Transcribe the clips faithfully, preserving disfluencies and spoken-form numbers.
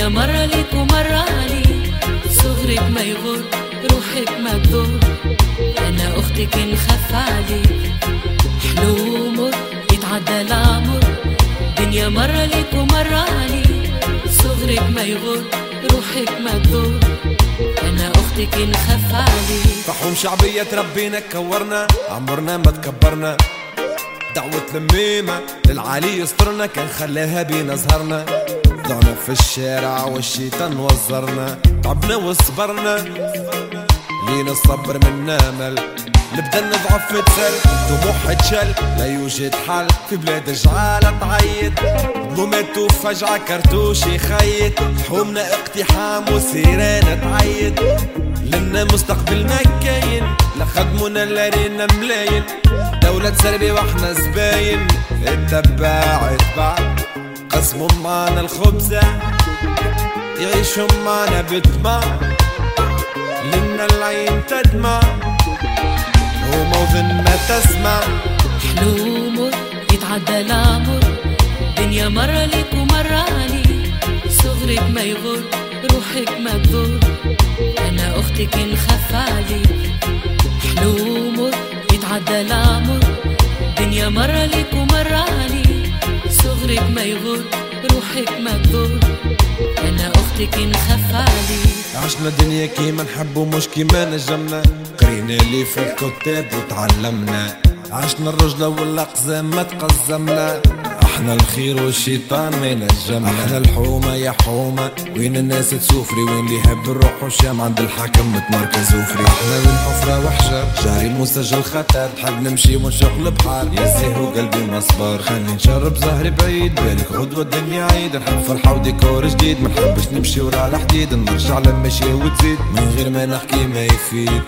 دنيا مرة ليك ومرة علي، صغرك ما يغر روحك ما تضر، أنا أختك نخاف عليك، حلو ومر يتعدى العمر. دنيا مرة ليك ومرة علي، صغرك ما يغر روحك ما تضر، أنا أختك نخاف عليك. فحوم شعبية تربينا كورنا، عمرنا ما تكبرنا، دعوة لميمة للعالي يسترنا، كان خلاها بينا زهرنا، ضعنا في الشارع والشيطان وزرنا، تعبنا وصبرنا، لينا الصبر من نامل، نبدا نضعف تسل، طموح تشل، لا يوجد حل في بلاد جعالة تعيد، ظلمات وفجعة كرتوش يخيط، حومنا اقتحام وسيران تعيد، لنا مستقبل ما كاين، لا خدمونا لا رينا ملاين، دولة سربي واحنا زباين، اتباع اتباع قسموا معنا الخبزة، يعيشوا معنا بطمع، لنا العين تدمع هما وذن ما تسمع. حلو ومر يتعدى العمر، دنيا مرة ليك ومرة علي، صغرك ما يغر روحك ما تضر، أنا أختك نخاف عليك، حلو ومر يتعدى العمر، دنيا مرة ليك ومرة علي، صغرك ما يغر روحك ما تضر، أنا أختك نخاف عليك. عشنا دنيا كيما نحب ومش كيما نجمنا، قرينا اللي في الكتاب وتعلمنا، عشنا الرجلة والأقزام ما تقزمنا، احنا الخير والشيطان ما ينجمنا، احنا الحومة يا حومة وين الناس تسوفري، وين اللي يحب الروح والشام عند الحاكم متمركز وفري، احنا من حفرة وحشة جاري المسجل خطر، نحب نمشي ونشق البحر يا زيه وقلبي مصبر، خلي نشرب زهري بعيد بالك غدوة الدنيا عيد، نحب فرحة وديكور جديد، منحبش نمشي ورا الحديد، نرجع للمشي وتزيد من غير ما نحكي ما يفيد،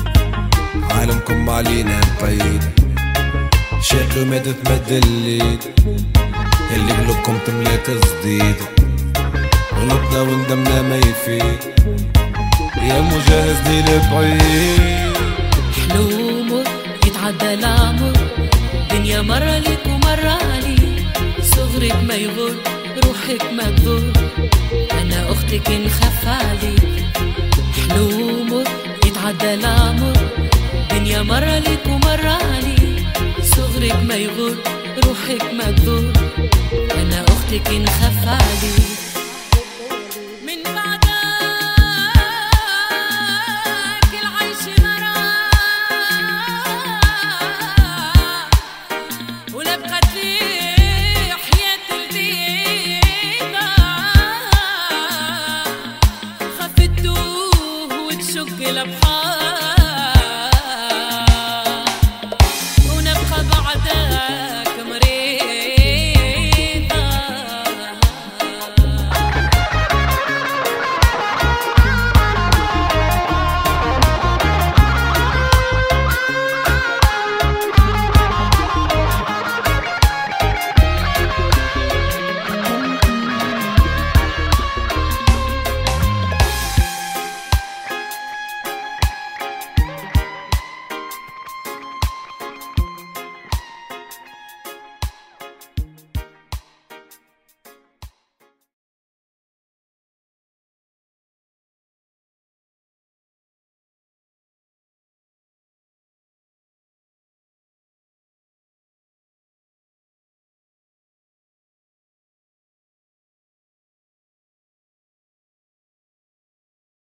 عالمكم علينا بعيد، شاكلو ما تتمد الليد، اللي قلوبكم تملا تصديد، غلطنا وندمنا ما يفيد، يا مجهز دي لبعيد. حلو ومر يتعدى العمر، دنيا مرة ليك ومرة علي، صغرك ما يغر روحك ما تضر، أنا أختك نخاف عليك، حلو ومر يتعدى العمر، دنيا مرة ليك ومرة علي، صغرك ما يغر روحك ما تضر، أنا أختك نخاف عليك.